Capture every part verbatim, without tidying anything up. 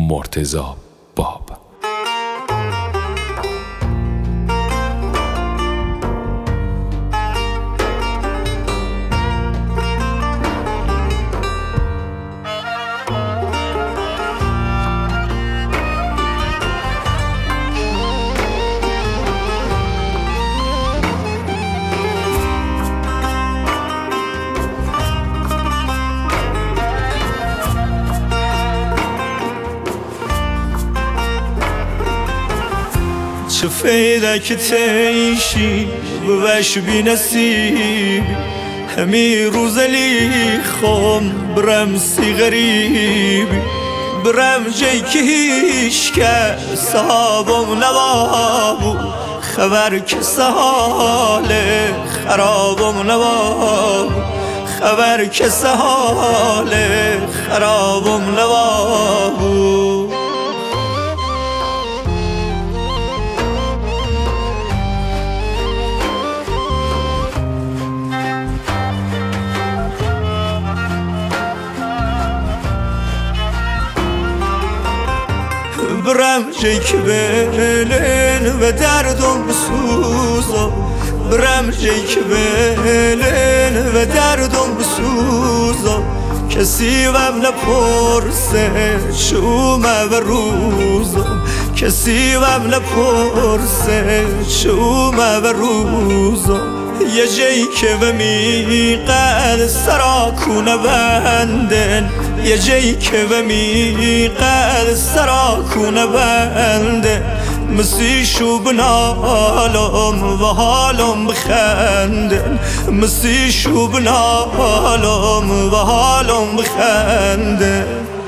مرتضی باب. چه فایده که تعیشی بوش بی نصیب، همی روز لیخم برم سی غریب، برم جایی که هیچ کس صحابم نبابو، خبر که سحال خرابم نبابو، خبر که سحال خرابم نبابو. برم جایی که بلن و دردم بسوزم، برم جایی که بلن و دردم بسوزم، کسی وم نپرسه شومه و روزم، کسی وم نپرسه شومه و روزم. یه جایی که به میقد سرا کونه بندن، یه جایی که به میقد سرا کونه بندن، مسی شو بنالم و حالم بخندن، مسی شو بنالم و حالم بخندن.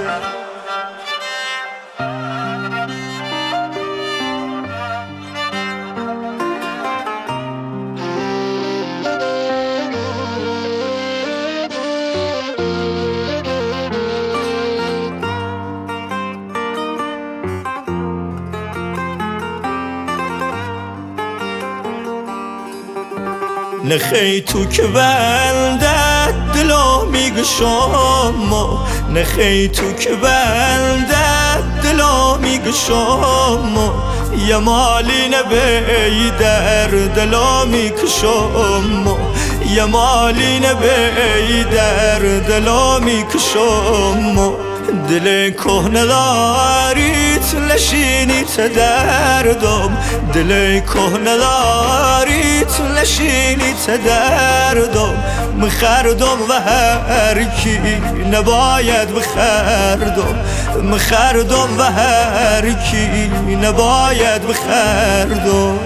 نخی تو که بلدت دلا میگشم، نخی تو که بلدت دلا میگشم، یه مالی نبی در دلا میکشم، یه مالی نبی در دلا میکشم. دل کهنه داریت لشینیت دردم، دل کهنه داریت لشینیت دردم، مخردم و هر کی نباید بخردم، مخردم و هر کی نباید بخردم.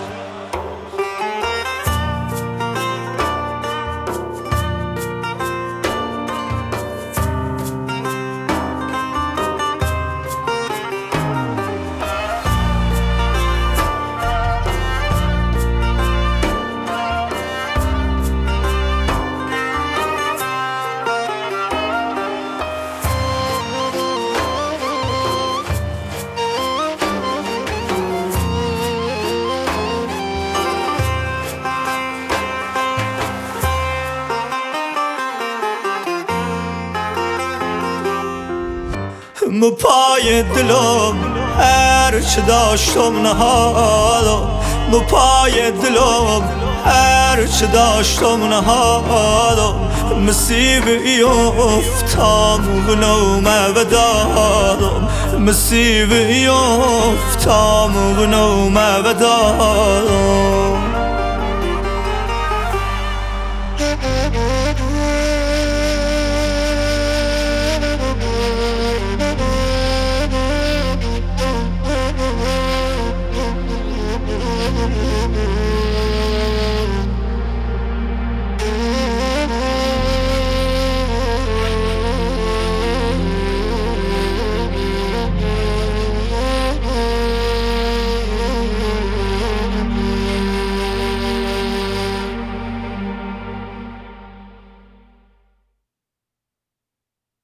مو پای دلم هر چه داشتم نهادم، مو پای دلم هر چه داشتم نهادم، مسیب یفتم و نومه و دادم، مسیب یفتم و نومه و دادم.